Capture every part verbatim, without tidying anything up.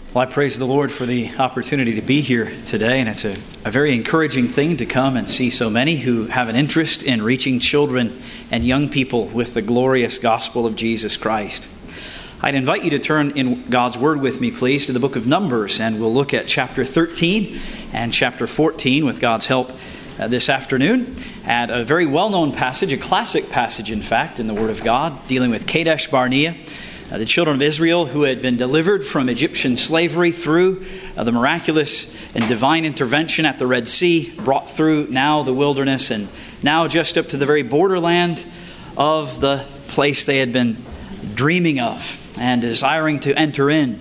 Well, I praise the Lord for the opportunity to be here today, and it's a, a very encouraging thing to come and see so many who have an interest in reaching children and young people with the glorious gospel of Jesus Christ. I'd invite you to turn in God's Word with me, please, to the book of Numbers, and we'll look at chapter thirteen and chapter fourteen with God's help uh, this afternoon, at a very well-known passage, a classic passage, in fact, in the Word of God, dealing with Kadesh Barnea, Uh, the children of Israel who had been delivered from Egyptian slavery through uh, the miraculous and divine intervention at the Red Sea, brought through now the wilderness, and now just up to the very borderland of the place they had been dreaming of and desiring to enter in.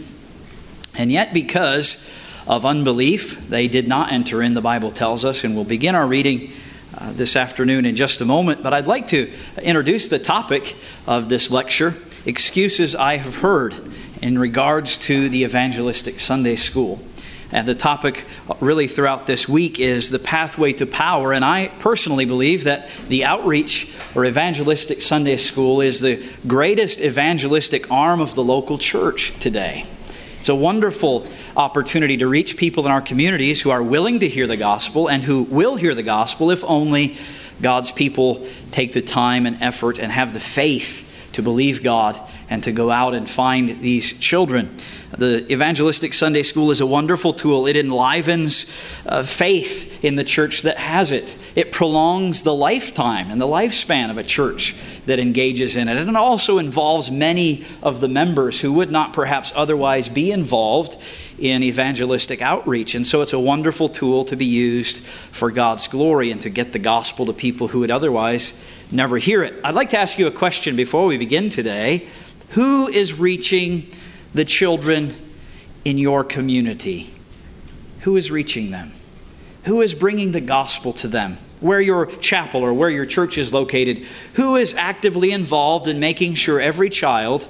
And yet, because of unbelief, they did not enter in, the Bible tells us, and we'll begin our reading uh, this afternoon in just a moment. But I'd like to introduce the topic of this lecture: excuses I have heard in regards to the evangelistic Sunday school. And the topic really throughout this week is the pathway to power. And I personally believe that the outreach or evangelistic Sunday school is the greatest evangelistic arm of the local church today. It's a wonderful opportunity to reach people in our communities who are willing to hear the gospel and who will hear the gospel if only God's people take the time and effort and have the faith to believe God and to go out and find these children. The evangelistic Sunday school is a wonderful tool. It enlivens uh, faith in the church that has it. It prolongs the lifetime and the lifespan of a church that engages in it. And it also involves many of the members who would not perhaps otherwise be involved in evangelistic outreach. And so it's a wonderful tool to be used for God's glory and to get the gospel to people who would otherwise never hear it. I'd like to ask you a question before we begin today. Who is reaching the children in your community? Who is reaching them? Who is bringing the gospel to them? Where your chapel or where your church is located, who is actively involved in making sure every child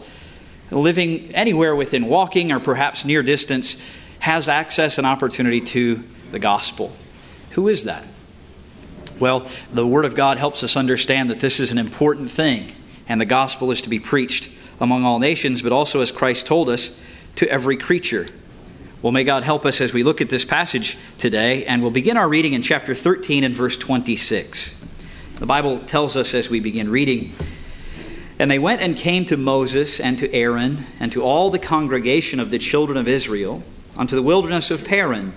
living anywhere within walking or perhaps near distance has access and opportunity to the gospel? Who is that? Well, the Word of God helps us understand that this is an important thing, and the gospel is to be preached among all nations, but also, as Christ told us, to every creature. Well, may God help us as we look at this passage today, and we'll begin our reading in chapter thirteen and verse twenty-six. The Bible tells us as we begin reading, "And they went and came to Moses and to Aaron and to all the congregation of the children of Israel unto the wilderness of Paran,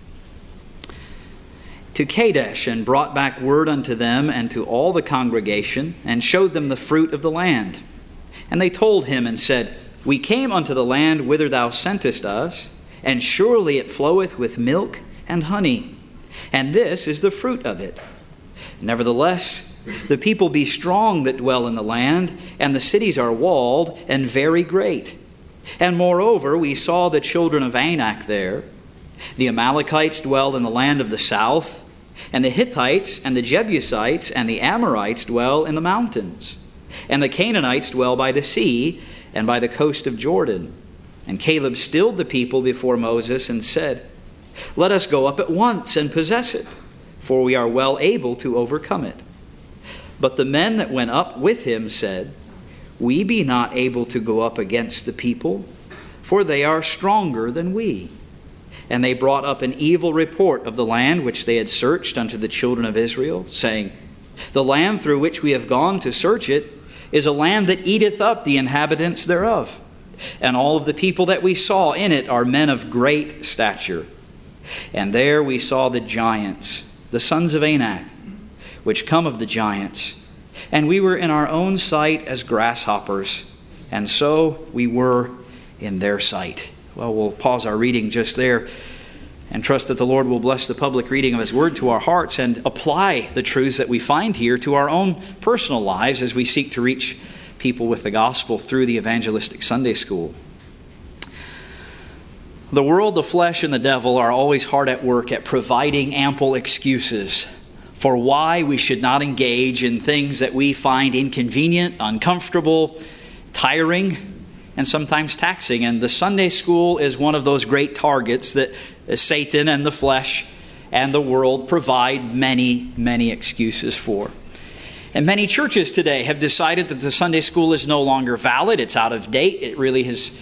to Kadesh, and brought back word unto them and to all the congregation, and showed them the fruit of the land. And they told him and said, We came unto the land whither thou sentest us, and surely it floweth with milk and honey, and this is the fruit of it. Nevertheless, the people be strong that dwell in the land, and the cities are walled and very great. And moreover, we saw the children of Anak there. The Amalekites dwell in the land of the south, and the Hittites and the Jebusites and the Amorites dwell in the mountains. And the Canaanites dwell by the sea and by the coast of Jordan. And Caleb stilled the people before Moses and said, Let us go up at once and possess it, for we are well able to overcome it. But the men that went up with him said, We be not able to go up against the people, for they are stronger than we. And they brought up an evil report of the land which they had searched unto the children of Israel, saying, The land through which we have gone to search it is a land that eateth up the inhabitants thereof. And all of the people that we saw in it are men of great stature. And there we saw the giants, the sons of Anak, which come of the giants. And we were in our own sight as grasshoppers, and so we were in their sight." Well, we'll pause our reading just there and trust that the Lord will bless the public reading of His Word to our hearts and apply the truths that we find here to our own personal lives as we seek to reach people with the gospel through the evangelistic Sunday school. The world, the flesh, and the devil are always hard at work at providing ample excuses for why we should not engage in things that we find inconvenient, uncomfortable, tiring, and sometimes taxing. And the Sunday school is one of those great targets that Satan and the flesh and the world provide many, many excuses for. And many churches today have decided that the Sunday school is no longer valid. It's out of date. It really has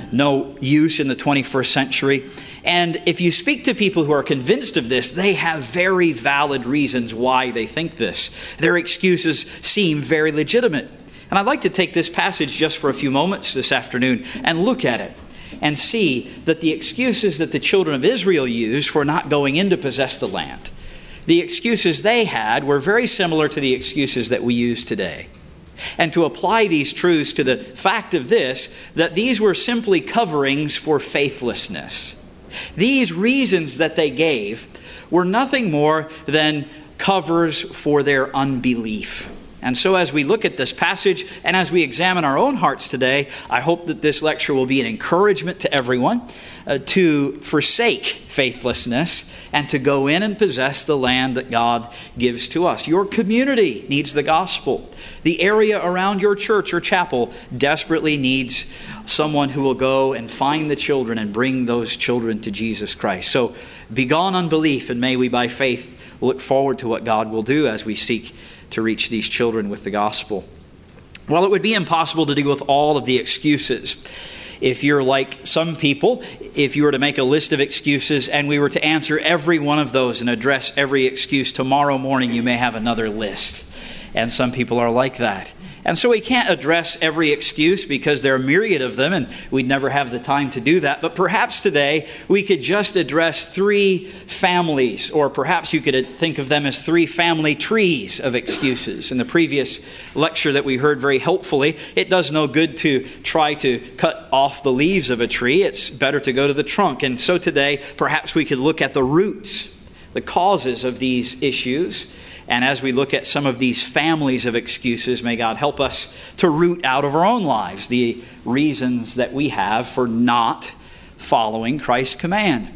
no use in the twenty-first century. And if you speak to people who are convinced of this, they have very valid reasons why they think this. Their excuses seem very legitimate. And I'd like to take this passage just for a few moments this afternoon and look at it and see that the excuses that the children of Israel used for not going in to possess the land, the excuses they had were very similar to the excuses that we use today. And to apply these truths to the fact of this, that these were simply coverings for faithlessness. These reasons that they gave were nothing more than covers for their unbelief. And so as we look at this passage and as we examine our own hearts today, I hope that this lecture will be an encouragement to everyone uh, to forsake faithlessness and to go in and possess the land that God gives to us. Your community needs the gospel. The area around your church or chapel desperately needs someone who will go and find the children and bring those children to Jesus Christ. So begone unbelief, and may we by faith look forward to what God will do as we seek to reach these children with the gospel. Well, it would be impossible to deal with all of the excuses. If you're like some people, if you were to make a list of excuses and we were to answer every one of those and address every excuse, tomorrow morning you may have another list. And some people are like that. And so we can't address every excuse because there are a myriad of them and we'd never have the time to do that. But perhaps today we could just address three families, or perhaps you could think of them as three family trees of excuses. In the previous lecture that we heard very helpfully, it does no good to try to cut off the leaves of a tree. It's better to go to the trunk. And so today perhaps we could look at the roots, the causes of these issues. And as we look at some of these families of excuses, may God help us to root out of our own lives the reasons that we have for not following Christ's command.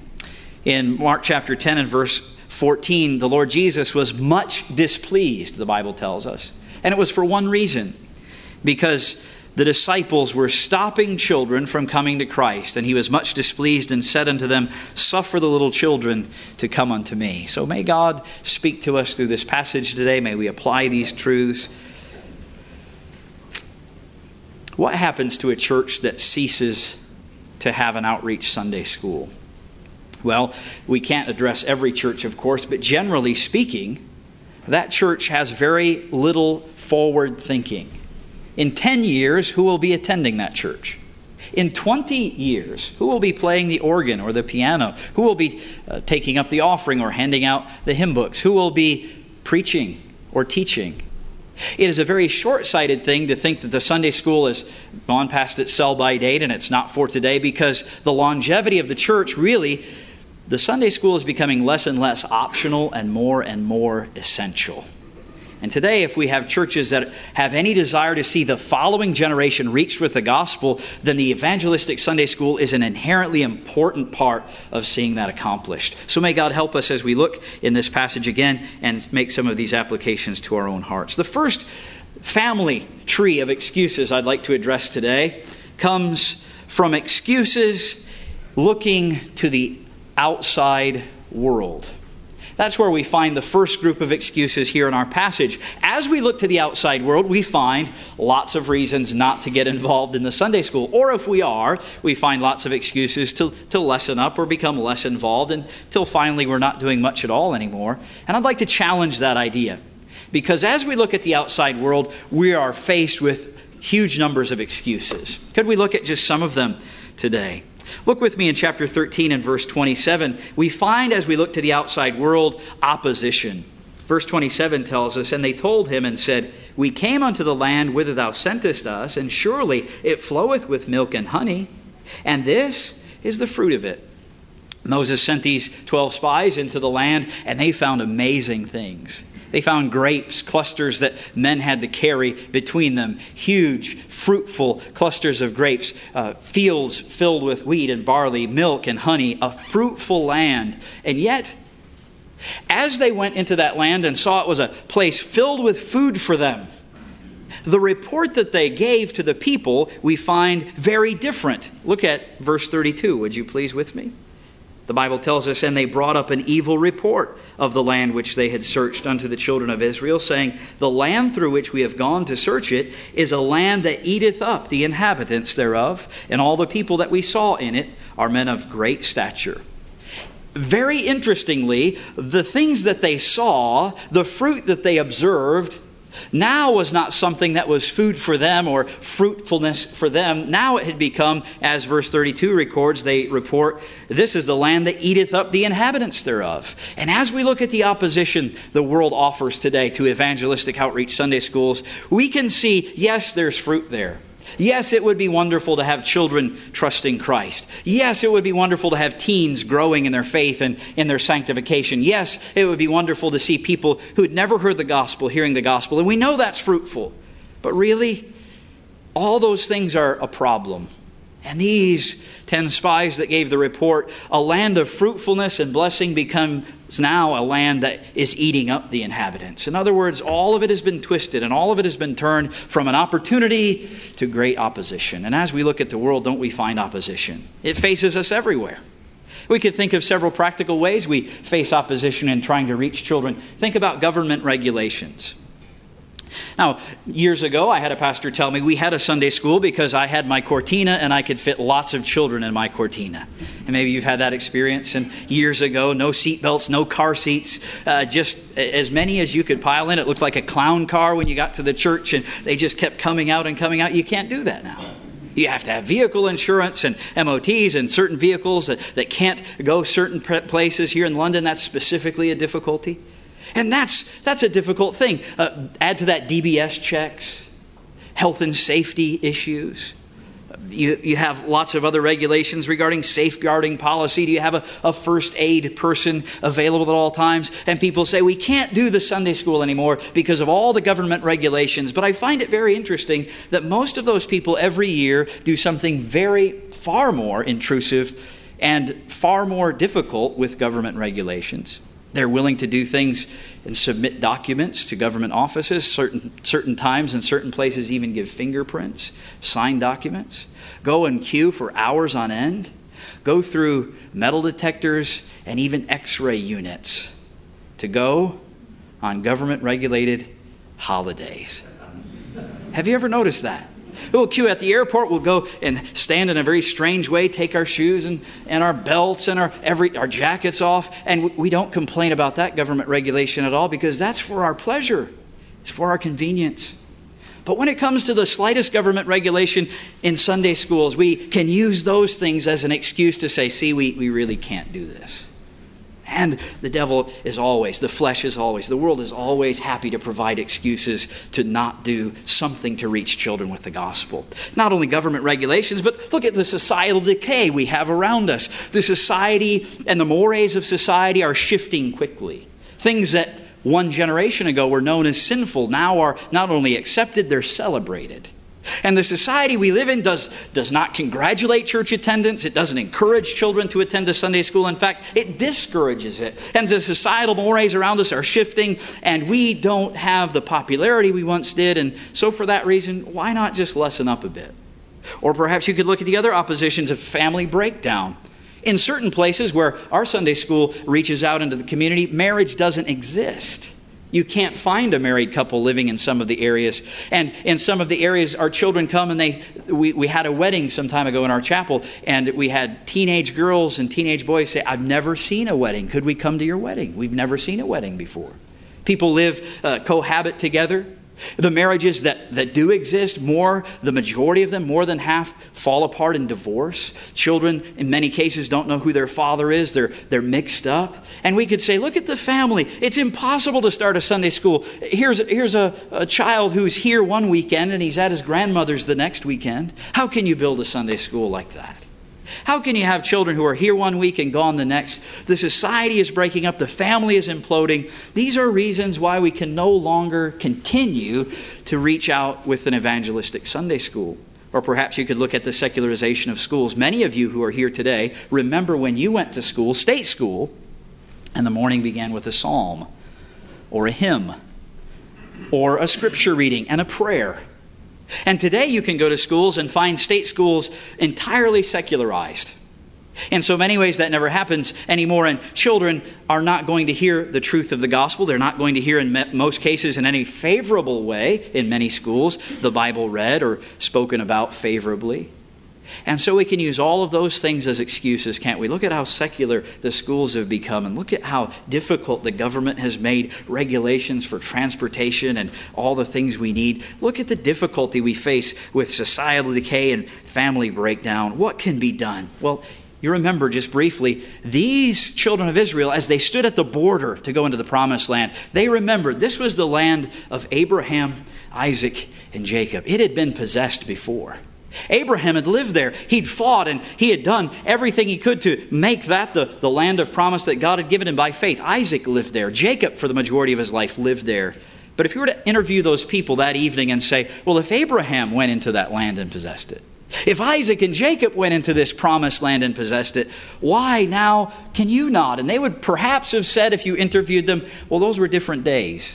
In Mark chapter ten and verse fourteen, the Lord Jesus was much displeased, the Bible tells us. And it was for one reason, because the disciples were stopping children from coming to Christ. And he was much displeased and said unto them, suffer the little children to come unto me. So may God speak to us through this passage today. May we apply these truths. What happens to a church that ceases to have an outreach Sunday school? Well, we can't address every church, of course, but generally speaking, that church has very little forward thinking. In ten years, who will be attending that church? In twenty years, who will be playing the organ or the piano? Who will be uh, taking up the offering or handing out the hymn books? Who will be preaching or teaching? It is a very short-sighted thing to think that the Sunday school has gone past its sell-by date and it's not for today, because the longevity of the church, really, the Sunday school is becoming less and less optional and more and more essential. And today, if we have churches that have any desire to see the following generation reached with the gospel, then the evangelistic Sunday school is an inherently important part of seeing that accomplished. So may God help us as we look in this passage again and make some of these applications to our own hearts. The first family tree of excuses I'd like to address today comes from excuses looking to the outside world. That's where we find the first group of excuses here in our passage. As we look to the outside world, we find lots of reasons not to get involved in the Sunday school. Or if we are, we find lots of excuses to, to lessen up or become less involved until finally we're not doing much at all anymore. And I'd like to challenge that idea. Because as we look at the outside world, we are faced with huge numbers of excuses. Could we look at just some of them today? Look with me in chapter thirteen and verse twenty-seven. We find, as we look to the outside world, opposition. Verse twenty-seven tells us, and they told him and said, we came unto the land whither thou sentest us, and surely it floweth with milk and honey, and this is the fruit of it. Moses sent these twelve spies into the land, and they found amazing things. They found grapes, clusters that men had to carry between them. Huge, fruitful clusters of grapes. Uh, fields filled with wheat and barley, milk and honey. A fruitful land. And yet, as they went into that land and saw it was a place filled with food for them, the report that they gave to the people we find very different. Look at verse thirty-two, would you please, with me? The Bible tells us, and they brought up an evil report of the land which they had searched unto the children of Israel, saying, the land through which we have gone to search it is a land that eateth up the inhabitants thereof, and all the people that we saw in it are men of great stature. Very interestingly, the things that they saw, the fruit that they observed, now was not something that was food for them or fruitfulness for them. Now it had become, as verse thirty-two records, they report, this is the land that eateth up the inhabitants thereof. And as we look at the opposition the world offers today to evangelistic outreach Sunday schools, we can see, yes, there's fruit there. Yes, it would be wonderful to have children trusting Christ. Yes, it would be wonderful to have teens growing in their faith and in their sanctification. Yes, it would be wonderful to see people who had never heard the gospel hearing the gospel. And we know that's fruitful. But really, all those things are a problem. And these ten spies that gave the report, a land of fruitfulness and blessing becomes now a land that is eating up the inhabitants. In other words, all of it has been twisted and all of it has been turned from an opportunity to great opposition. And as we look at the world, don't we find opposition? It faces us everywhere. We could think of several practical ways we face opposition in trying to reach children. Think about government regulations. Now, years ago, I had a pastor tell me we had a Sunday school because I had my Cortina and I could fit lots of children in my Cortina. And maybe you've had that experience. And years ago, no seat belts, no car seats, uh, just as many as you could pile in. It looked like a clown car when you got to the church and they just kept coming out and coming out. You can't do that now. You have to have vehicle insurance and M O Ts and certain vehicles that, that can't go certain places. Here in London, that's specifically a difficulty. And that's that's a difficult thing. Uh, add to that D B S checks, health and safety issues. You, you have lots of other regulations regarding safeguarding policy. Do you have a, a first aid person available at all times? And people say, we can't do the Sunday school anymore because of all the government regulations. But I find it very interesting that most of those people every year do something very far more intrusive and far more difficult with government regulations. They're willing to do things and submit documents to government offices, certain certain times and certain places even give fingerprints, sign documents, go and queue for hours on end, go through metal detectors and even x-ray units to go on government-regulated holidays. Have you ever noticed that? We'll queue at the airport. We'll go and stand in a very strange way, take our shoes and, and our belts and our every our jackets off. And we don't complain about that government regulation at all because that's for our pleasure. It's for our convenience. But when it comes to the slightest government regulation in Sunday schools, we can use those things as an excuse to say, see, we, we really can't do this. And the devil is always, the flesh is always, the world is always happy to provide excuses to not do something to reach children with the gospel. Not only government regulations, but look at the societal decay we have around us. The society and the mores of society are shifting quickly. Things that one generation ago were known as sinful now are not only accepted, they're celebrated. And the society we live in does, does not congratulate church attendance. It doesn't encourage children to attend a Sunday school. In fact, it discourages it. And the societal mores around us are shifting, and we don't have the popularity we once did. And so for that reason, why not just lessen up a bit? Or perhaps you could look at the other oppositions of family breakdown. In certain places where our Sunday school reaches out into the community, marriage doesn't exist. You can't find a married couple living in some of the areas. And in some of the areas, our children come and they we, we had a wedding some time ago in our chapel, and we had teenage girls and teenage boys say, I've never seen a wedding. Could we come to your wedding? We've never seen a wedding before. People live, uh, cohabit together. The marriages that, that do exist, more, the majority of them, more than half, fall apart in divorce. Children, in many cases, don't know who their father is. They're, they're mixed up. And we could say, look at the family. It's impossible to start a Sunday school. Here's, here's a, a child who's here one weekend and he's at his grandmother's the next weekend. How can you build a Sunday school like that? How can you have children who are here one week and gone the next? The society is breaking up. The family is imploding. These are reasons why we can no longer continue to reach out with an evangelistic Sunday school. Or perhaps you could look at the secularization of schools. Many of you who are here today remember when you went to school, state school, and the morning began with a psalm or a hymn or a scripture reading and a prayer. And today you can go to schools and find state schools entirely secularized. In so many ways, that never happens anymore, and children are not going to hear the truth of the gospel. They're not going to hear, in most cases, in any favorable way, in many schools, the Bible read or spoken about favorably. And so we can use all of those things as excuses, can't we? Look at how secular the schools have become, and look at how difficult the government has made regulations for transportation and all the things we need. Look at the difficulty we face with societal decay and family breakdown. What can be done? Well, you remember just briefly, these children of Israel, as they stood at the border to go into the promised land, they remembered this was the land of Abraham, Isaac, and Jacob. It had been possessed before. Abraham had lived there. He'd fought and he had done everything he could to make that the, the land of promise that God had given him by faith. Isaac lived there. Jacob, for the majority of his life, lived there. But if you were to interview those people that evening and say, well, if Abraham went into that land and possessed it, if Isaac and Jacob went into this promised land and possessed it, why now can you not? And they would perhaps have said, if you interviewed them, well, those were different days.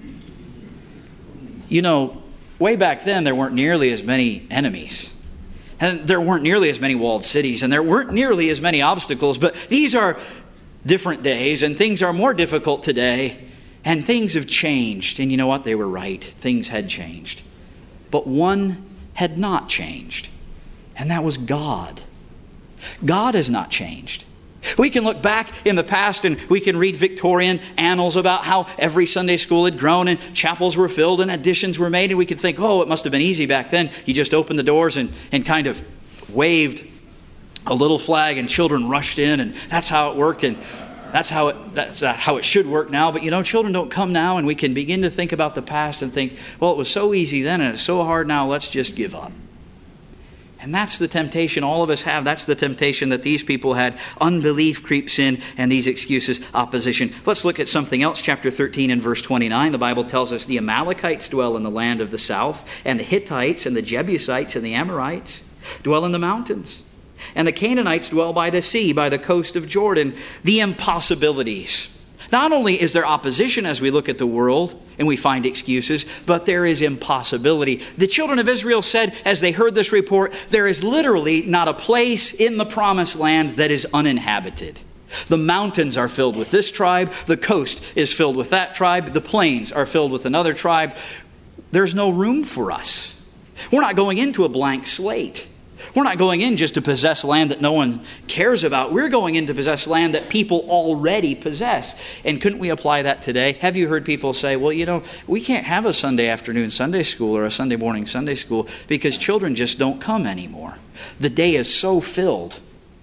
You know, way back then, there weren't nearly as many enemies. And there weren't nearly as many walled cities. And there weren't nearly as many obstacles. But these are different days. And things are more difficult today. And things have changed. And you know what? They were right. Things had changed. But one had not changed. And that was God. God has not changed. We can look back in the past and we can read Victorian annals about how every Sunday school had grown and chapels were filled and additions were made. And we could think, oh, it must have been easy back then. You just opened the doors and, and kind of waved a little flag and children rushed in, and that's how it worked. And that's how it, that's uh, how it should work now. But you know, children don't come now, and we can begin to think about the past and think, well, it was so easy then and it's so hard now, let's just give up. And that's the temptation all of us have. That's the temptation that these people had. Unbelief creeps in, and these excuses, opposition. Let's look at something else. Chapter thirteen and verse twenty-nine. The Bible tells us the Amalekites dwell in the land of the south, and the Hittites and the Jebusites and the Amorites dwell in the mountains. And the Canaanites dwell by the sea, by the coast of Jordan. The impossibilities. Not only is there opposition as we look at the world and we find excuses, but there is impossibility. The children of Israel said as they heard this report, there is literally not a place in the promised land that is uninhabited. The mountains are filled with this tribe. The coast is filled with that tribe. The plains are filled with another tribe. There's no room for us. We're not going into a blank slate. We're not going in just to possess land that no one cares about. We're going in to possess land that people already possess. And couldn't we apply that today? Have you heard people say, well, you know, we can't have a Sunday afternoon Sunday school or a Sunday morning Sunday school because children just don't come anymore. The day is so filled.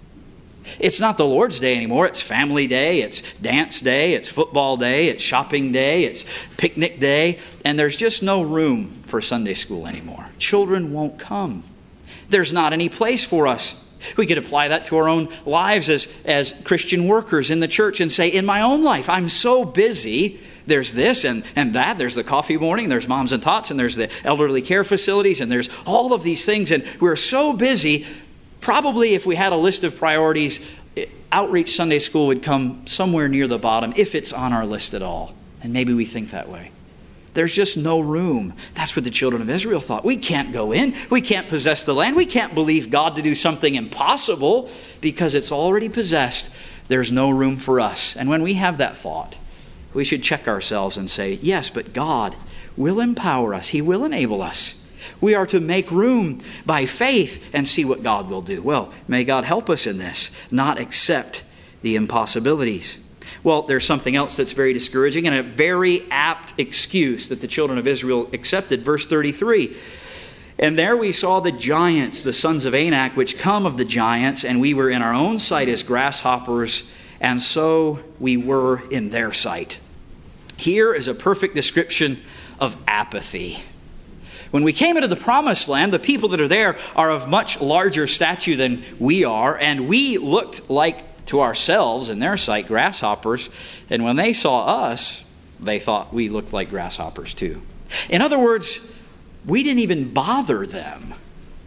It's not the Lord's Day anymore. It's family day. It's dance day. It's football day. It's shopping day. It's picnic day. And there's just no room for Sunday school anymore. Children won't come. There's not any place for us. We could apply that to our own lives as, as Christian workers in the church and say, in my own life, I'm so busy. There's this and, and that. There's the coffee morning. There's moms and tots. And there's the elderly care facilities. And there's all of these things. And we're so busy. Probably if we had a list of priorities, Outreach Sunday School would come somewhere near the bottom, if it's on our list at all. And maybe we think that way. There's just no room. That's what the children of Israel thought. We can't go in. We can't possess the land. We can't believe God to do something impossible because it's already possessed. There's no room for us. And when we have that thought, we should check ourselves and say, yes, but God will empower us. He will enable us. We are to make room by faith and see what God will do. Well, may God help us in this, not accept the impossibilities. Well, there's something else that's very discouraging and a very apt excuse that the children of Israel accepted. Verse thirty-three. And there we saw the giants, the sons of Anak, which come of the giants, and we were in our own sight as grasshoppers, and so we were in their sight. Here is a perfect description of apathy. When we came into the promised land, the people that are there are of much larger stature than we are, and we looked like, to ourselves, in their sight, grasshoppers. And when they saw us, they thought we looked like grasshoppers too. In other words, we didn't even bother them.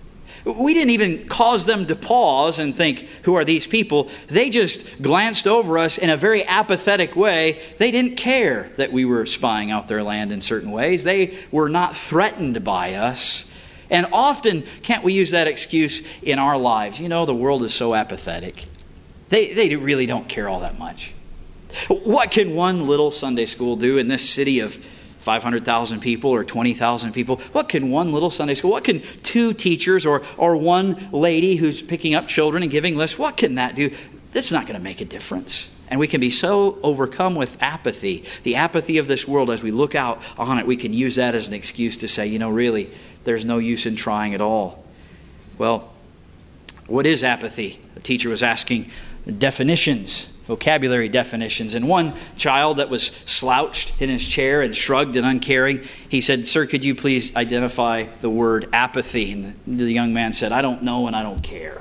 We didn't even cause them to pause and think, who are these people? They just glanced over us in a very apathetic way. They didn't care that we were spying out their land in certain ways. They were not threatened by us. And often, can't we use that excuse in our lives? You know, the world is so apathetic. They, they really don't care all that much. What can one little Sunday school do in this city of five hundred thousand people or twenty thousand people? What can one little Sunday school, what can two teachers or, or one lady who's picking up children and giving lists, what can that do? That's not going to make a difference. And we can be so overcome with apathy, the apathy of this world. As we look out on it, we can use that as an excuse to say, you know, really, there's no use in trying at all. Well, what is apathy? The teacher was asking definitions, vocabulary definitions. And one child that was slouched in his chair and shrugged and uncaring, he said, "Sir, could you please identify the word apathy?" And the, the young man said, "I don't know and I don't care."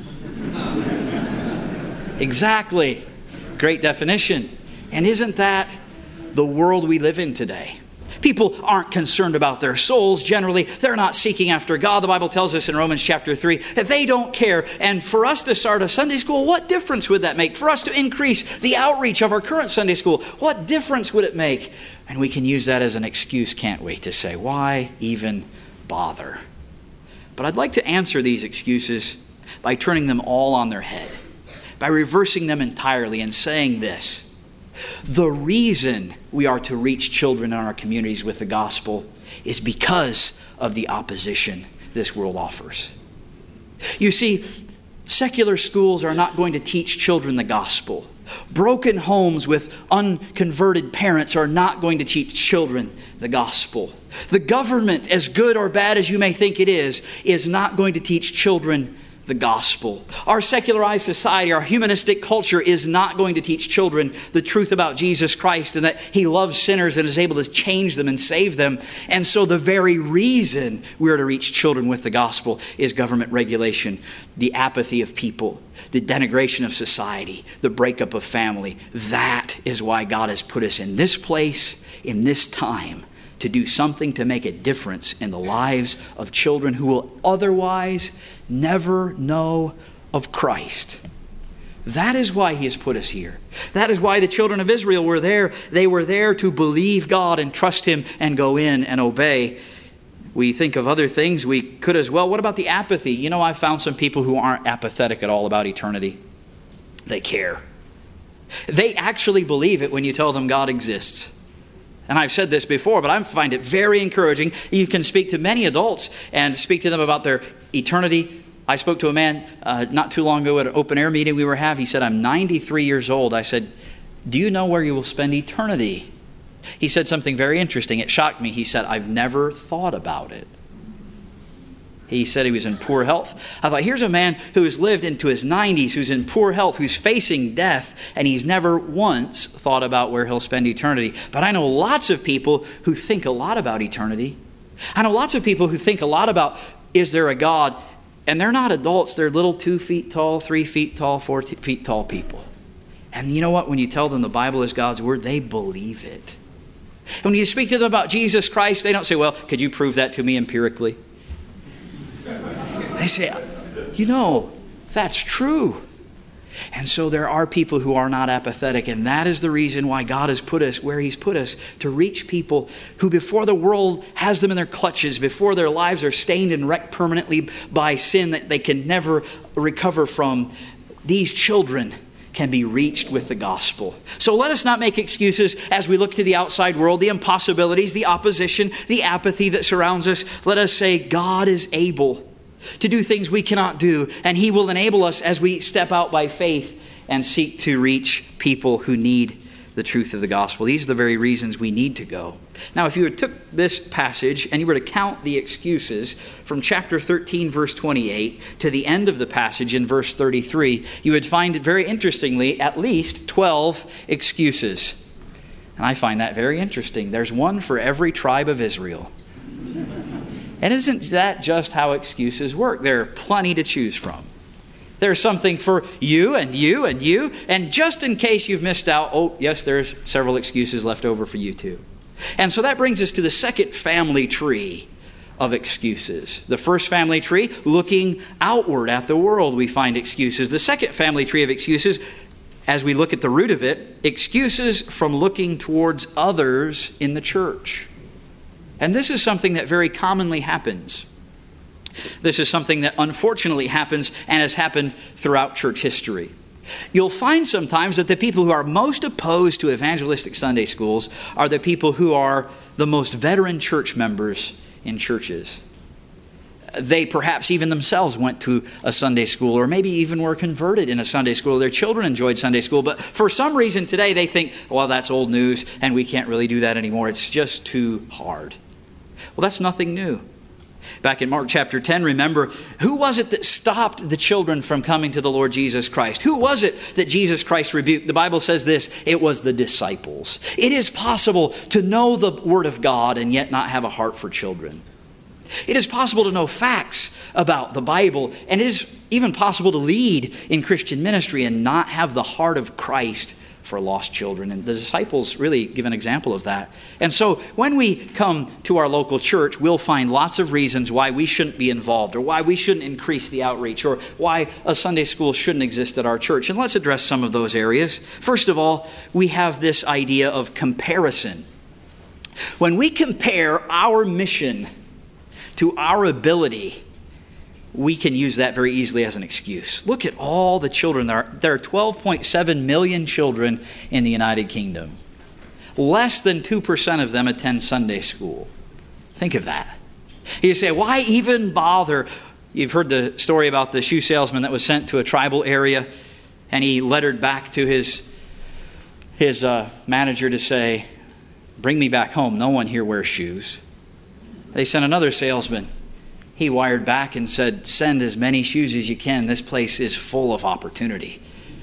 Exactly. Great definition. And isn't that the world we live in today? People aren't concerned about their souls. Generally, they're not seeking after God. The Bible tells us in Romans chapter three that they don't care. And for us to start a Sunday school, what difference would that make? For us to increase the outreach of our current Sunday school, what difference would it make? And we can use that as an excuse, can't we, to say, why even bother? But I'd like to answer these excuses by turning them all on their head, by reversing them entirely and saying this: the reason we are to reach children in our communities with the gospel is because of the opposition this world offers. You see, secular schools are not going to teach children the gospel. Broken homes with unconverted parents are not going to teach children the gospel. The government, as good or bad as you may think it is, is not going to teach children the gospel. Our secularized society, our humanistic culture is not going to teach children the truth about Jesus Christ and that He loves sinners and is able to change them and save them. And so the very reason we are to reach children with the gospel is government regulation, the apathy of people, the denigration of society, the breakup of family. That is why God has put us in this place, in this time, to do something to make a difference in the lives of children who will otherwise never know of Christ. That is why He has put us here. That is why the children of Israel were there. They were there to believe God and trust Him and go in and obey. We think of other things we could as well. What about the apathy? You know, I've found some people who aren't apathetic at all about eternity. They care. They actually believe it when you tell them God exists. And I've said this before, but I find it very encouraging. You can speak to many adults and speak to them about their eternity. I spoke to a man uh, not too long ago at an open air meeting we were having. He said, "I'm ninety-three years old." I said, "Do you know where you will spend eternity?" He said something very interesting. It shocked me. He said, "I've never thought about it." He said he was in poor health. I thought, here's a man who has lived into his nineties, who's in poor health, who's facing death, and he's never once thought about where he'll spend eternity. But I know lots of people who think a lot about eternity. I know lots of people who think a lot about, is there a God? And they're not adults. They're little two feet tall, three feet tall, four t- feet tall people. And you know what? When you tell them the Bible is God's Word, they believe it. And when you speak to them about Jesus Christ, they don't say, well, could you prove that to me empirically? They say, you know, that's true. And so there are people who are not apathetic, and that is the reason why God has put us where He's put us, to reach people who, before the world has them in their clutches, before their lives are stained and wrecked permanently by sin that they can never recover from, these children can be reached with the gospel. So let us not make excuses as we look to the outside world, the impossibilities, the opposition, the apathy that surrounds us. Let us say, God is able to do things we cannot do, and He will enable us as we step out by faith and seek to reach people who need the truth of the gospel. These are the very reasons we need to go. Now, if you took this passage and you were to count the excuses from chapter thirteen, verse twenty-eight, to the end of the passage in verse thirty-three, you would find, very interestingly, at least twelve excuses. And I find that very interesting. There's one for every tribe of Israel. And isn't that just how excuses work? There are plenty to choose from. There's something for you and you and you. And just in case you've missed out, oh, yes, there's several excuses left over for you too. And so that brings us to the second family tree of excuses. The first family tree, looking outward at the world, we find excuses. The second family tree of excuses, as we look at the root of it, excuses from looking towards others in the church. And this is something that very commonly happens. This is something that unfortunately happens and has happened throughout church history. You'll find sometimes that the people who are most opposed to evangelistic Sunday schools are the people who are the most veteran church members in churches. They perhaps even themselves went to a Sunday school, or maybe even were converted in a Sunday school. Their children enjoyed Sunday school, but for some reason today they think, well, that's old news and we can't really do that anymore. It's just too hard. Well, that's nothing new. Back in Mark chapter ten, remember, who was it that stopped the children from coming to the Lord Jesus Christ? Who was it that Jesus Christ rebuked? The Bible says this, it was the disciples. It is possible to know the Word of God and yet not have a heart for children. It is possible to know facts about the Bible, and it is even possible to lead in Christian ministry and not have the heart of Christ for lost children. And the disciples really give an example of that. And so when we come to our local church, we'll find lots of reasons why we shouldn't be involved, or why we shouldn't increase the outreach, or why a Sunday school shouldn't exist at our church. And let's address some of those areas. First of all, we have this idea of comparison. When we compare our mission to our ability, we can use that very easily as an excuse. Look at all the children. There are, there are twelve point seven million children in the United Kingdom. Less than two percent of them attend Sunday school. Think of that. You say, why even bother? You've heard the story about the shoe salesman that was sent to a tribal area, and he lettered back to his, his uh, manager to say, bring me back home. No one here wears shoes. They sent another salesman. He wired back and said, send as many shoes as you can. This place is full of opportunity.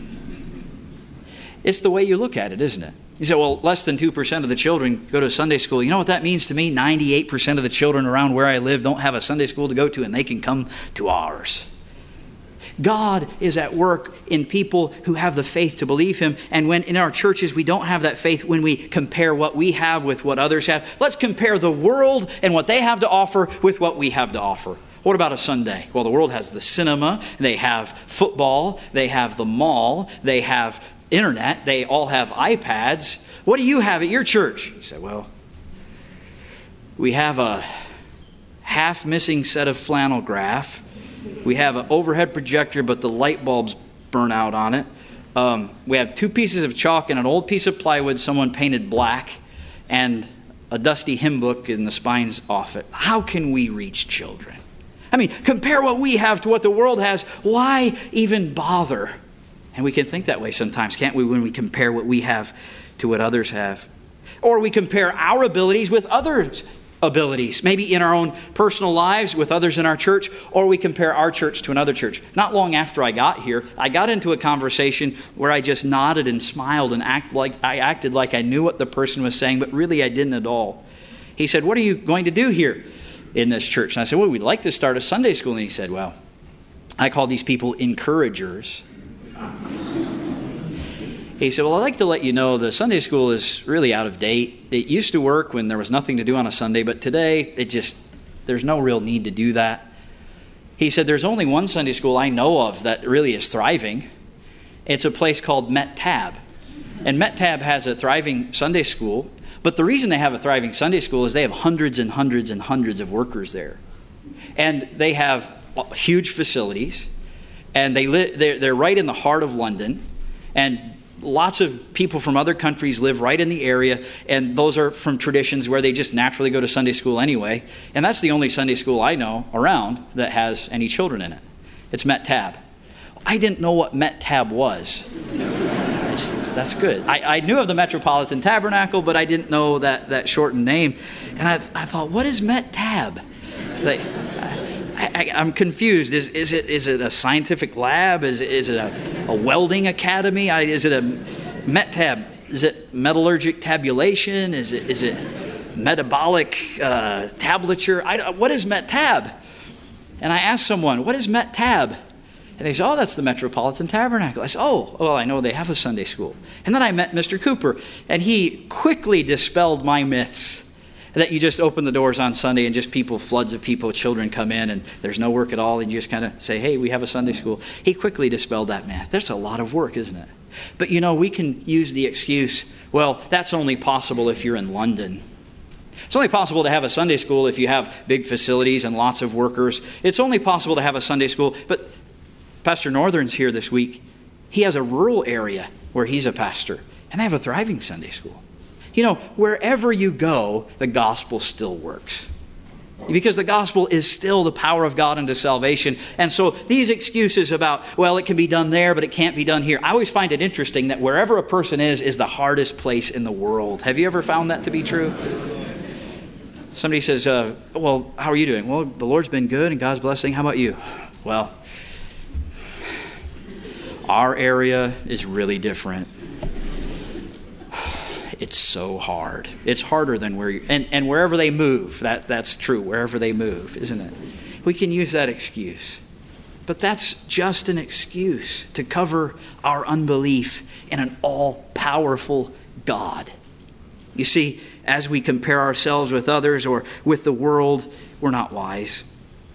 It's the way you look at it, isn't it? You say, well, less than two percent of the children go to Sunday school. You know what that means to me? ninety-eight percent of the children around where I live don't have a Sunday school to go to, and they can come to ours. God is at work in people who have the faith to believe Him. And when in our churches we don't have that faith, when we compare what we have with what others have, let's compare the world and what they have to offer with what we have to offer. What about a Sunday? Well, the world has the cinema, they have football, they have the mall, they have internet, they all have iPads. What do you have at your church? You say, well, we have a half missing set of flannel graph. We have an overhead projector, but the light bulbs burn out on it. Um, we have two pieces of chalk and an old piece of plywood someone painted black, and a dusty hymn book in the spines off it. How can we reach children? I mean, compare what we have to what the world has. Why even bother? And we can think that way sometimes, can't we, when we compare what we have to what others have? Or we compare our abilities with others' abilities, maybe in our own personal lives with others in our church, or we compare our church to another church. Not long after I got here, I got into a conversation where I just nodded and smiled and act like I acted like I knew what the person was saying, but really I didn't at all. He said, what are you going to do here in this church? And I said, well, we'd like to start a Sunday school. And he said, well, I call these people encouragers. He said, well, I'd like to let you know the Sunday school is really out of date. It used to work when there was nothing to do on a Sunday, but today it just, there's no real need to do that. He said, there's only one Sunday school I know of that really is thriving. It's a place called Met Tab. And Met Tab has a thriving Sunday school, but the reason they have a thriving Sunday school is they have hundreds and hundreds and hundreds of workers there. And they have huge facilities, and they li- they're, they're right in the heart of London, and lots of people from other countries live right in the area, and those are from traditions where they just naturally go to Sunday school anyway. And that's the only Sunday school I know around that has any children in it. It's Met Tab. I didn't know what Met Tab was. Just, that's good. I, I knew of the Metropolitan Tabernacle, but I didn't know that, that shortened name. And I, I thought, what is Met Tab? Like, I, I, I'm confused. Is, is it is it a scientific lab? Is, is it a, a welding academy? I, is it a Met Tab? Is it metallurgic tabulation? Is it is it metabolic uh, tablature? I, what is Met Tab? And I asked someone, what is Met Tab? And they said, oh, that's the Metropolitan Tabernacle. I said, oh, well, I know they have a Sunday school. And then I met Mister Cooper, and he quickly dispelled my myths that you just open the doors on Sunday and just people, floods of people, children come in and there's no work at all, and you just kind of say, hey, we have a Sunday school. He quickly dispelled that myth. There's a lot of work, isn't it? But, you know, we can use the excuse, well, that's only possible if you're in London. It's only possible to have a Sunday school if you have big facilities and lots of workers. It's only possible to have a Sunday school, but Pastor Northern's here this week. He has a rural area where he's a pastor, and they have a thriving Sunday school. You know, wherever you go, the gospel still works. Because the gospel is still the power of God unto salvation. And so these excuses about, well, it can be done there, but it can't be done here. I always find it interesting that wherever a person is, is the hardest place in the world. Have you ever found that to be true? Somebody says, uh, well, how are you doing? Well, the Lord's been good and God's blessing. How about you? Well, our area is really different. It's so hard. It's harder than where you, and, and wherever they move, that, that's true, wherever they move, isn't it? We can use that excuse. But that's just an excuse to cover our unbelief in an all-powerful God. You see, as we compare ourselves with others or with the world, we're not wise.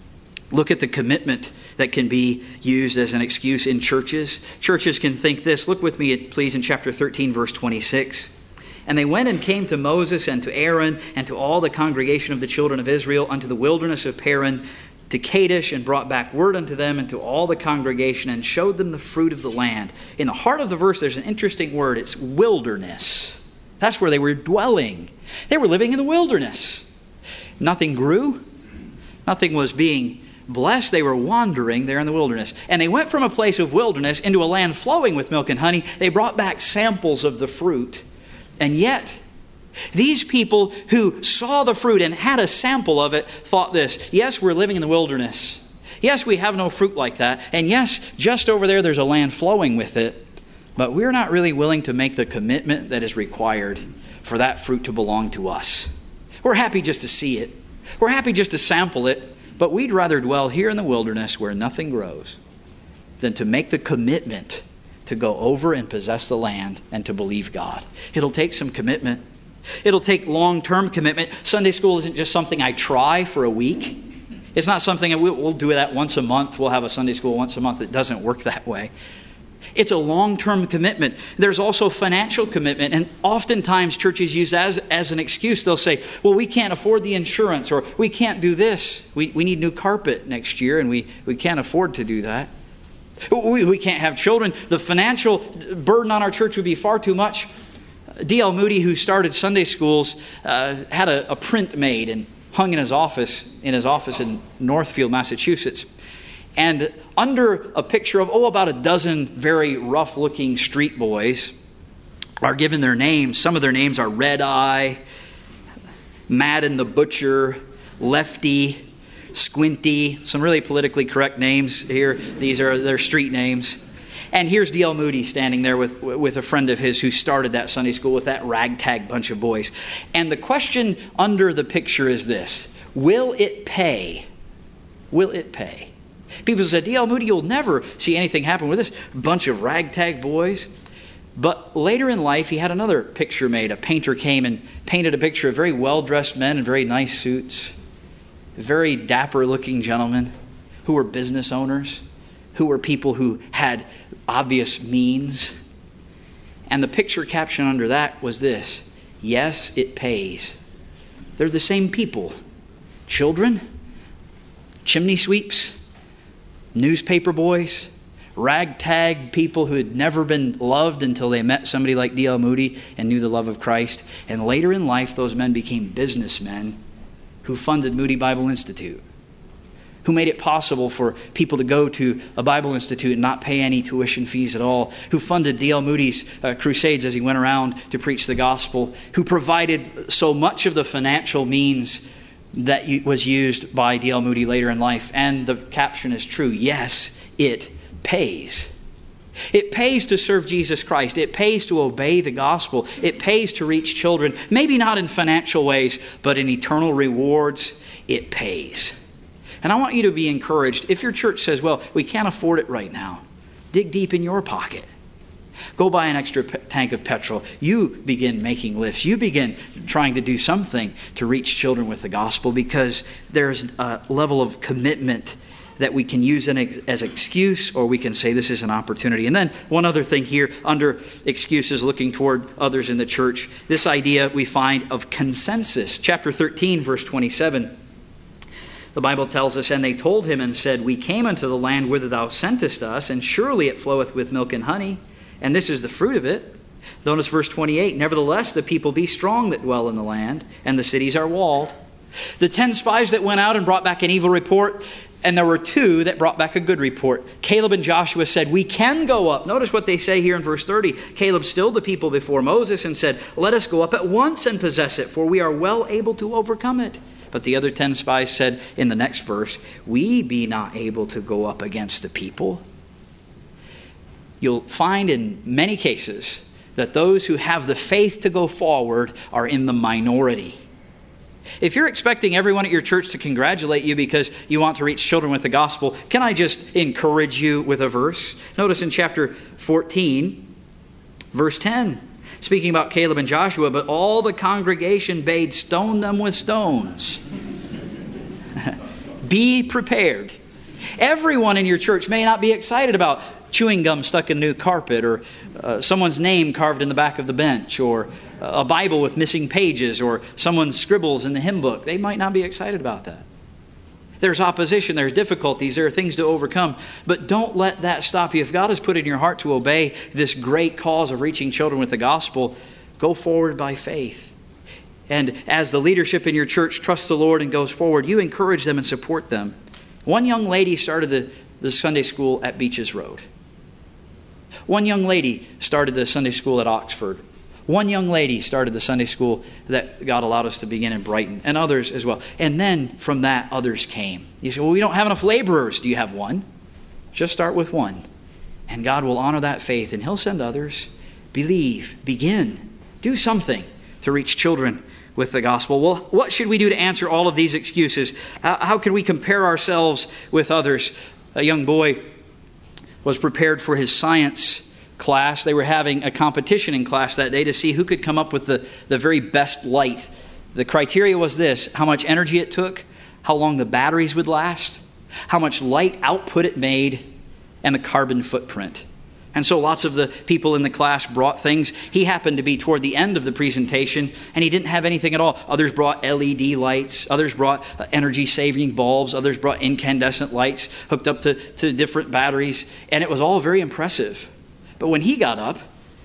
Look at the commitment that can be used as an excuse in churches. Churches can think this. Look with me, please, in chapter thirteen, verse twenty-six. And they went and came to Moses and to Aaron and to all the congregation of the children of Israel unto the wilderness of Paran, to Kadesh, and brought back word unto them and to all the congregation, and showed them the fruit of the land. In the heart of the verse, there's an interesting word. It's wilderness. That's where they were dwelling. They were living in the wilderness. Nothing grew. Nothing was being blessed. They were wandering there in the wilderness. And they went from a place of wilderness into a land flowing with milk and honey. They brought back samples of the fruit. And yet, these people who saw the fruit and had a sample of it thought this: yes, we're living in the wilderness. Yes, we have no fruit like that. And yes, just over there, there's a land flowing with it. But we're not really willing to make the commitment that is required for that fruit to belong to us. We're happy just to see it. We're happy just to sample it. But we'd rather dwell here in the wilderness where nothing grows than to make the commitment to go over and possess the land and to believe God. It'll take some commitment. It'll take long-term commitment. Sunday school isn't just something I try for a week. It's not something, we'll, we'll do that once a month. We'll have a Sunday school once a month. It doesn't work that way. It's a long-term commitment. There's also financial commitment. And oftentimes churches use that as, as an excuse. They'll say, well, we can't afford the insurance, or we can't do this. We, we need new carpet next year, and we, we can't afford to do that. We, we can't have children. The financial burden on our church would be far too much. D L Moody, who started Sunday schools, uh, had a, a print made and hung in his office in his office in Northfield, Massachusetts. And under a picture of, oh, about a dozen very rough-looking street boys are given their names. Some of their names are Red Eye, Madden the Butcher, Lefty, Squinty, some really politically correct names here. These are their street names. And here's D L Moody standing there with, with a friend of his who started that Sunday school with that ragtag bunch of boys. And the question under the picture is this: will it pay? Will it pay? People said, D L Moody, you'll never see anything happen with this bunch of ragtag boys. But later in life, he had another picture made. A painter came and painted a picture of very well-dressed men in very nice suits. Very dapper-looking gentlemen who were business owners, who were people who had obvious means. And the picture caption under that was this: yes, it pays. They're the same people. Children, chimney sweeps, newspaper boys, ragtag people who had never been loved until they met somebody like D L Moody and knew the love of Christ. And later in life, those men became businessmen who funded Moody Bible Institute, who made it possible for people to go to a Bible Institute and not pay any tuition fees at all, who funded D L Moody's uh, crusades as he went around to preach the gospel, who provided so much of the financial means that was used by D L Moody later in life. And the caption is true: yes, it pays. It pays to serve Jesus Christ. It pays to obey the gospel. It pays to reach children, maybe not in financial ways, but in eternal rewards. It pays. And I want you to be encouraged. If your church says, well, we can't afford it right now, dig deep in your pocket. Go buy an extra pe- tank of petrol. You begin making lifts. You begin trying to do something to reach children with the gospel, because there's a level of commitment that we can use as an excuse, or we can say this is an opportunity. And then one other thing here under excuses looking toward others in the church, this idea we find of consensus. Chapter thirteen, verse twenty-seven. The Bible tells us, and they told him and said, we came unto the land whither thou sentest us, and surely it floweth with milk and honey, and this is the fruit of it. Notice verse twenty-eight, nevertheless the people be strong that dwell in the land, and the cities are walled. The ten spies that went out and brought back an evil report, and there were two that brought back a good report. Caleb and Joshua said, we can go up. Notice what they say here in verse thirty. Caleb stilled the people before Moses and said, let us go up at once and possess it, for we are well able to overcome it. But the other ten spies said in the next verse, we be not able to go up against the people. You'll find in many cases that those who have the faith to go forward are in the minority. If you're expecting everyone at your church to congratulate you because you want to reach children with the gospel, can I just encourage you with a verse? Notice in chapter fourteen, verse ten, speaking about Caleb and Joshua, but all the congregation bade stone them with stones. Be prepared. Everyone in your church may not be excited about chewing gum stuck in new carpet, or uh, someone's name carved in the back of the bench, or a Bible with missing pages, or someone's scribbles in the hymn book. They might not be excited about that. There's opposition, there's difficulties, there are things to overcome. But don't let that stop you. If God has put in your heart to obey this great cause of reaching children with the gospel, go forward by faith. And as the leadership in your church trusts the Lord and goes forward, you encourage them and support them. One young lady started the, the Sunday school at Beaches Road. One young lady started the Sunday school at Oxford. One young lady started the Sunday school that God allowed us to begin in Brighton, and others as well. And then from that, others came. You say, well, we don't have enough laborers. Do you have one? Just start with one. And God will honor that faith, and He'll send others. Believe, begin, do something to reach children with the gospel. Well, what should we do to answer all of these excuses? How, how can we compare ourselves with others? A young boy was prepared for his science class. They were having a competition in class that day to see who could come up with the, the very best light. The criteria was this: how much energy it took, how long the batteries would last, how much light output it made, and the carbon footprint. And so lots of the people in the class brought things. He happened to be toward the end of the presentation, and he didn't have anything at all. Others brought L E D lights. Others brought energy-saving bulbs. Others brought incandescent lights hooked up to, to different batteries. And it was all very impressive. But when he got up,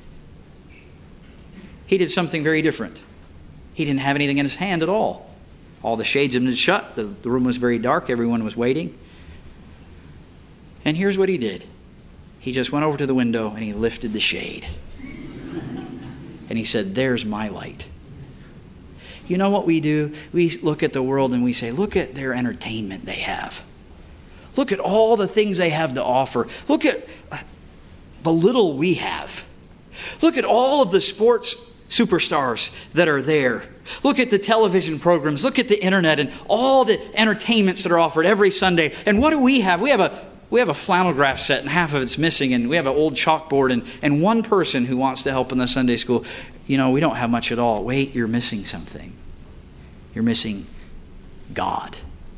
he did something very different. He didn't have anything in his hand at all. All the shades had been shut. The, the room was very dark. Everyone was waiting. And here's what he did. He just went over to the window and he lifted the shade. And he said, there's my light. You know what we do? We look at the world and we say, look at their entertainment they have. Look at all the things they have to offer. Look at the little we have. Look at all of the sports superstars that are there. Look at the television programs. Look at the internet and all the entertainments that are offered every Sunday. And what do we have? We have a We have a flannel graph set and half of it's missing, and we have an old chalkboard and, and one person who wants to help in the Sunday school. You know, we don't have much at all. Wait, you're missing something. You're missing God.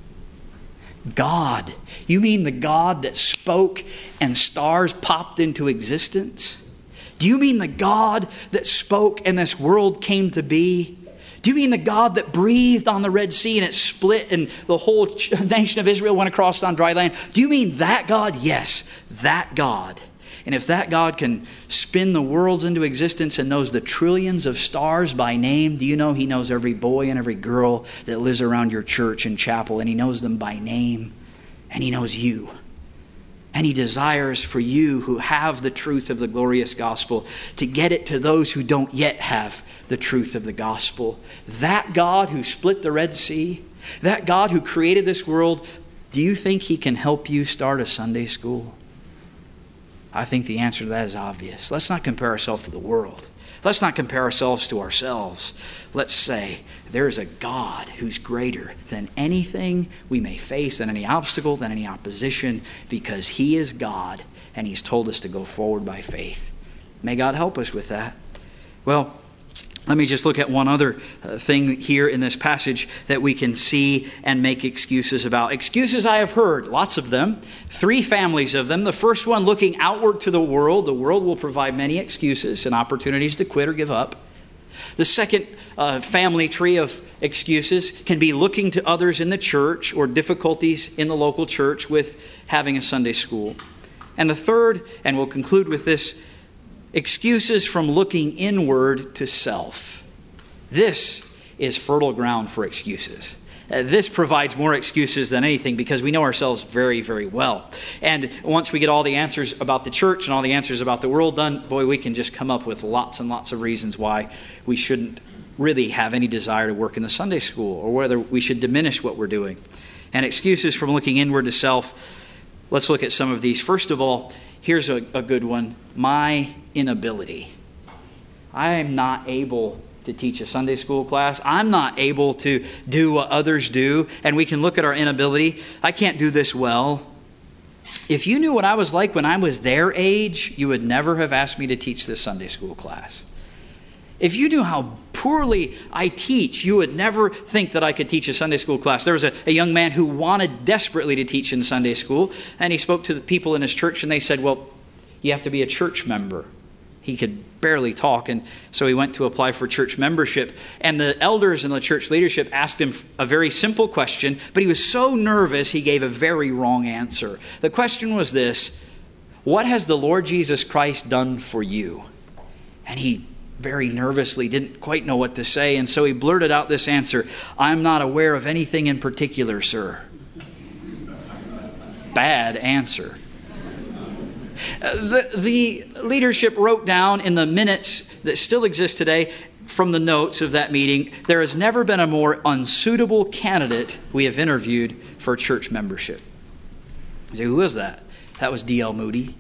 God. You mean the God that spoke and stars popped into existence? Do you mean the God that spoke and this world came to be? Do you mean the God that breathed on the Red Sea and it split and the whole nation of Israel went across on dry land? Do you mean that God? Yes, that God. And if that God can spin the worlds into existence and knows the trillions of stars by name, do you know He knows every boy and every girl that lives around your church and chapel, and He knows them by name, and He knows you. And He desires for you who have the truth of the glorious gospel to get it to those who don't yet have the truth of the gospel. That God who split the Red Sea, that God who created this world, do you think He can help you start a Sunday school? I think the answer to that is obvious. Let's not compare ourselves to the world. Let's not compare ourselves to ourselves. Let's say there is a God who's greater than anything we may face, than any obstacle, than any opposition, because He is God and He's told us to go forward by faith. May God help us with that. Well, let me just look at one other uh, thing here in this passage that we can see and make excuses about. Excuses I have heard, lots of them, three families of them. The first one, looking outward to the world. The world will provide many excuses and opportunities to quit or give up. The second uh, family tree of excuses can be looking to others in the church or difficulties in the local church with having a Sunday school. And the third, and we'll conclude with this, excuses from looking inward to self. This is fertile ground for excuses. Uh, this provides more excuses than anything because we know ourselves very, very well. And once we get all the answers about the church and all the answers about the world done, boy, we can just come up with lots and lots of reasons why we shouldn't really have any desire to work in the Sunday school or whether we should diminish what we're doing. And excuses from looking inward to self. Let's look at some of these. First of all, here's a, a good one. My inability. I am not able to teach a Sunday school class. I'm not able to do what others do. And we can look at our inability. I can't do this well. If you knew what I was like when I was their age, you would never have asked me to teach this Sunday school class. If you knew how poorly I teach, you would never think that I could teach a Sunday school class. There was a, a young man who wanted desperately to teach in Sunday school, and he spoke to the people in his church, and they said, well, you have to be a church member. He could barely talk, and so he went to apply for church membership. And the elders and the church leadership asked him a very simple question, but he was so nervous he gave a very wrong answer. The question was this: what has the Lord Jesus Christ done for you? And he very nervously didn't quite know what to say, and so he blurted out this answer: I'm not aware of anything in particular, sir. Bad answer. The, the leadership wrote down in the minutes that still exist today from the notes of that meeting, there has never been a more unsuitable candidate we have interviewed for church membership. You say, who was that? That was D L Moody.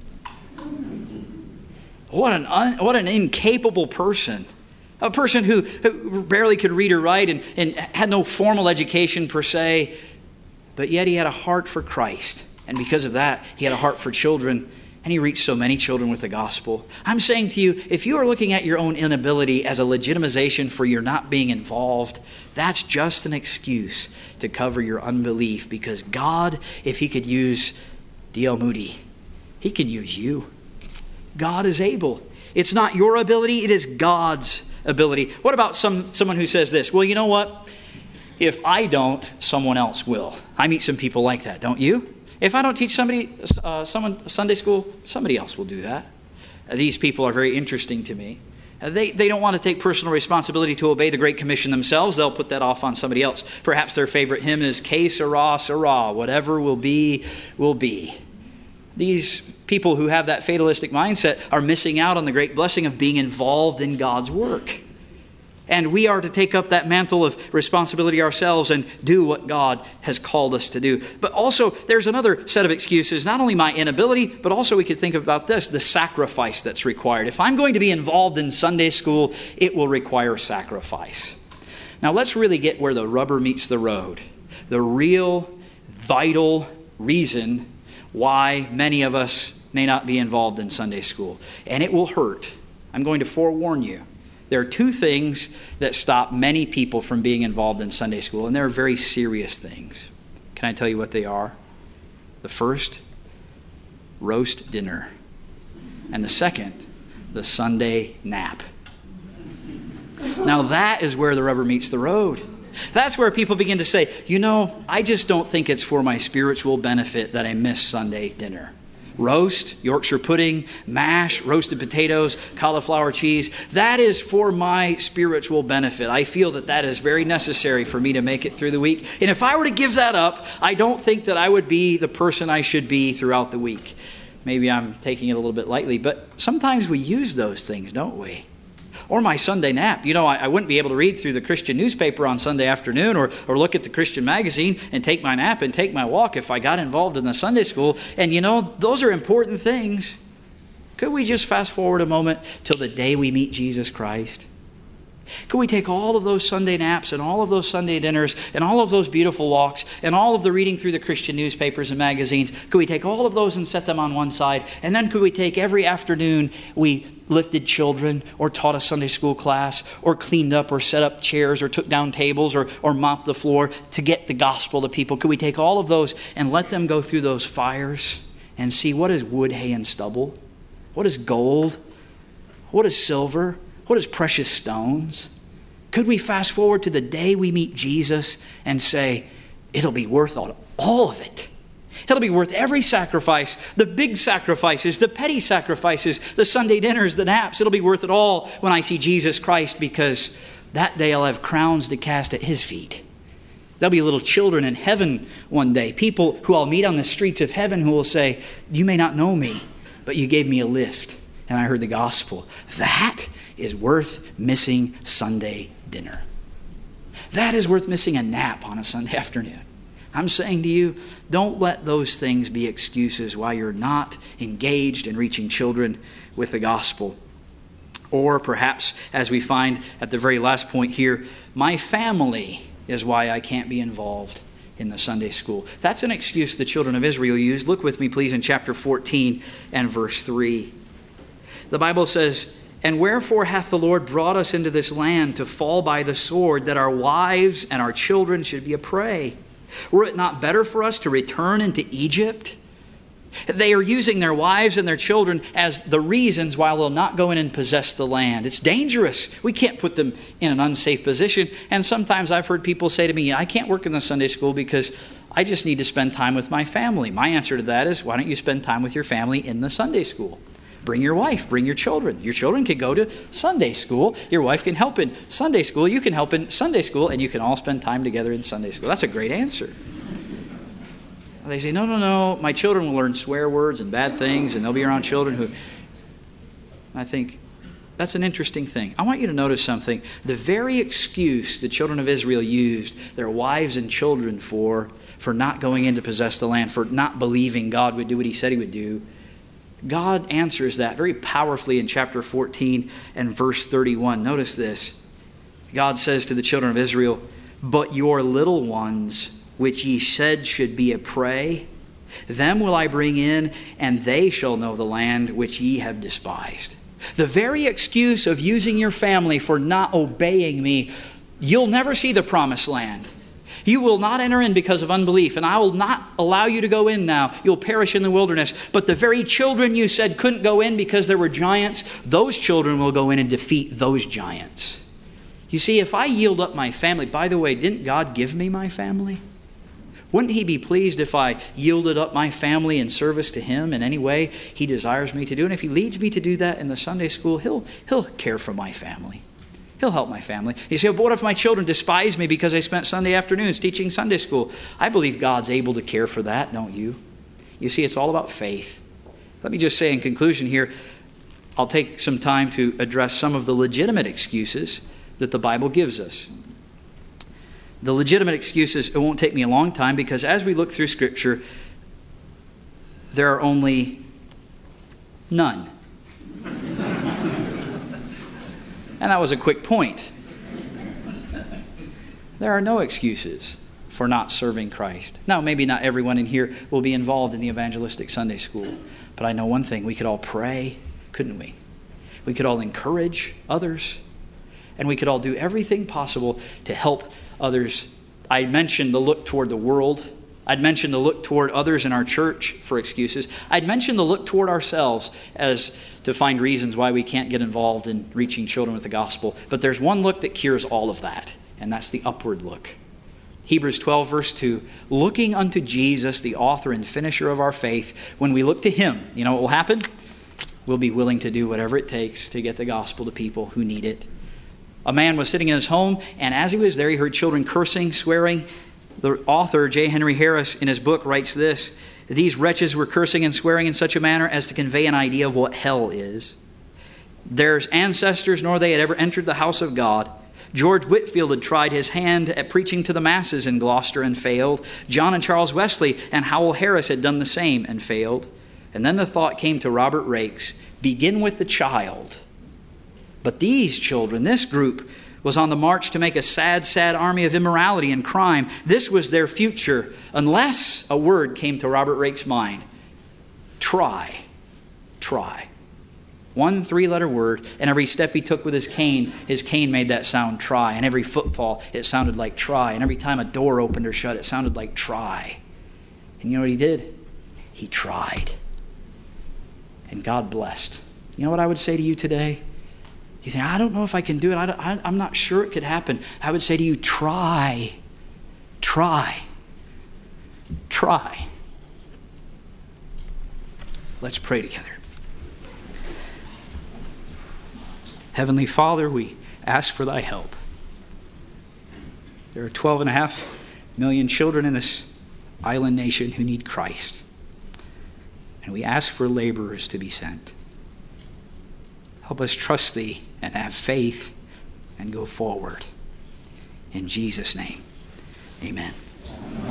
What an un, what an incapable person. A person who, who barely could read or write and, and had no formal education per se, but yet he had a heart for Christ. And because of that, he had a heart for children. And he reached so many children with the gospel. I'm saying to you, if you are looking at your own inability as a legitimization for your not being involved, that's just an excuse to cover your unbelief. Because God, if he could use D L Moody, he can use you. God is able. It's not your ability, it is God's ability. What about some someone who says this? Well, you know what? If I don't, someone else will. I meet some people like that, don't you? If I don't teach somebody, uh, someone Sunday school, somebody else will do that. Uh, these people are very interesting to me. Uh, they, they don't want to take personal responsibility to obey the Great Commission themselves. They'll put that off on somebody else. Perhaps their favorite hymn is Que sera, sera. Whatever will be, will be. These people who have that fatalistic mindset are missing out on the great blessing of being involved in God's work. And we are to take up that mantle of responsibility ourselves and do what God has called us to do. But also, there's another set of excuses. Not only my inability, but also we could think about this, the sacrifice that's required. If I'm going to be involved in Sunday school, it will require sacrifice. Now, let's really get where the rubber meets the road. The real, vital reason why many of us may not be involved in Sunday school. And it will hurt. I'm going to forewarn you. There are two things that stop many people from being involved in Sunday school, and they're very serious things. Can I tell you what they are? The first, roast dinner. And the second, the Sunday nap. Now that is where the rubber meets the road. That's where people begin to say, you know, I just don't think it's for my spiritual benefit that I miss Sunday dinner. Roast, Yorkshire pudding, mash, roasted potatoes, cauliflower cheese. That is for my spiritual benefit. I feel that that is very necessary for me to make it through the week. And if I were to give that up, I don't think that I would be the person I should be throughout the week. Maybe I'm taking it a little bit lightly, but sometimes we use those things, don't we? Or my Sunday nap. You know, I, I wouldn't be able to read through the Christian newspaper on Sunday afternoon or, or look at the Christian magazine and take my nap and take my walk if I got involved in the Sunday school. And you know, those are important things. Could we just fast forward a moment till the day we meet Jesus Christ? Could we take all of those Sunday naps and all of those Sunday dinners and all of those beautiful walks and all of the reading through the Christian newspapers and magazines, could we take all of those and set them on one side? And then could we take every afternoon we lifted children or taught a Sunday school class or cleaned up or set up chairs or took down tables or, or mopped the floor to get the gospel to people? Could we take all of those and let them go through those fires and see what is wood, hay, and stubble? What is gold? What is silver? What is precious stones? Could we fast forward to the day we meet Jesus and say, it'll be worth all, all of it. It'll be worth every sacrifice, the big sacrifices, the petty sacrifices, the Sunday dinners, the naps. It'll be worth it all when I see Jesus Christ, because that day I'll have crowns to cast at his feet. There'll be little children in heaven one day, people who I'll meet on the streets of heaven who will say, you may not know me, but you gave me a lift and I heard the gospel. That is worth missing Sunday dinner. That is worth missing a nap on a Sunday afternoon. I'm saying to you, don't let those things be excuses why you're not engaged in reaching children with the gospel. Or perhaps, as we find at the very last point here, my family is why I can't be involved in the Sunday school. That's an excuse the children of Israel used. Look with me, please, in chapter fourteen and verse three. The Bible says, and wherefore hath the Lord brought us into this land to fall by the sword, that our wives and our children should be a prey? Were it not better for us to return into Egypt? They are using their wives and their children as the reasons why they'll not go in and possess the land. It's dangerous. We can't put them in an unsafe position. And sometimes I've heard people say to me, I can't work in the Sunday school because I just need to spend time with my family. My answer to that is, why don't you spend time with your family in the Sunday school? Bring your wife, bring your children. Your children can go to Sunday school. Your wife can help in Sunday school. You can help in Sunday school, and you can all spend time together in Sunday school. That's a great answer. They say, no, no, no, my children will learn swear words and bad things, and they'll be around children who... I think that's an interesting thing. I want you to notice something. The very excuse the children of Israel used their wives and children for, for not going in to possess the land, for not believing God would do what he said he would do, God answers that very powerfully in chapter fourteen and verse thirty-one. Notice this. God says to the children of Israel, but your little ones, which ye said should be a prey, them will I bring in, and they shall know the land which ye have despised. The very excuse of using your family for not obeying me, you'll never see the promised land. You will not enter in because of unbelief, and I will not allow you to go in now. You'll perish in the wilderness. But the very children you said couldn't go in because there were giants, those children will go in and defeat those giants. You see, if I yield up my family, by the way, didn't God give me my family? Wouldn't he be pleased if I yielded up my family in service to him in any way he desires me to do? And if he leads me to do that in the Sunday school, he'll, he'll care for my family. He'll help my family. You say, but what if my children despise me because I spent Sunday afternoons teaching Sunday school? I believe God's able to care for that, don't you? You see, it's all about faith. Let me just say in conclusion here, I'll take some time to address some of the legitimate excuses that the Bible gives us. The legitimate excuses, it won't take me a long time, because as we look through Scripture, there are only none. And that was a quick point. There are no excuses for not serving Christ. Now, maybe not everyone in here will be involved in the evangelistic Sunday school, but I know one thing. We could all pray, couldn't we? We could all encourage others, and we could all do everything possible to help others. I mentioned the look toward the world. I'd mentioned the look toward others in our church for excuses. I'd mentioned the look toward ourselves as to find reasons why we can't get involved in reaching children with the gospel. But there's one look that cures all of that, and that's the upward look. Hebrews twelve, verse two, looking unto Jesus, the author and finisher of our faith. When we look to him, you know what will happen? We'll be willing to do whatever it takes to get the gospel to people who need it. A man was sitting in his home, and as he was there, he heard children cursing, swearing. The author, J. Henry Harris, in his book writes this: these wretches were cursing and swearing in such a manner as to convey an idea of what hell is. Their ancestors, nor they had ever entered the house of God. George Whitefield had tried his hand at preaching to the masses in Gloucester and failed. John and Charles Wesley and Howell Harris had done the same and failed. And then the thought came to Robert Raikes, begin with the child. But these children, this group, was on the march to make a sad, sad army of immorality and crime. This was their future, unless a word came to Robert Raikes' mind. Try. Try. One three-letter word, and every step he took with his cane, his cane made that sound try. And every footfall, it sounded like try. And every time a door opened or shut, it sounded like try. And you know what he did? He tried. And God blessed. You know what I would say to you today? You think, I don't know if I can do it. I I, I'm not sure it could happen. I would say to you, try. Try. Try. Let's pray together. Heavenly Father, we ask for thy help. There are twelve and a half million children in this island nation who need Christ. And we ask for laborers to be sent. Help us trust thee and have faith and go forward. In Jesus' name, amen.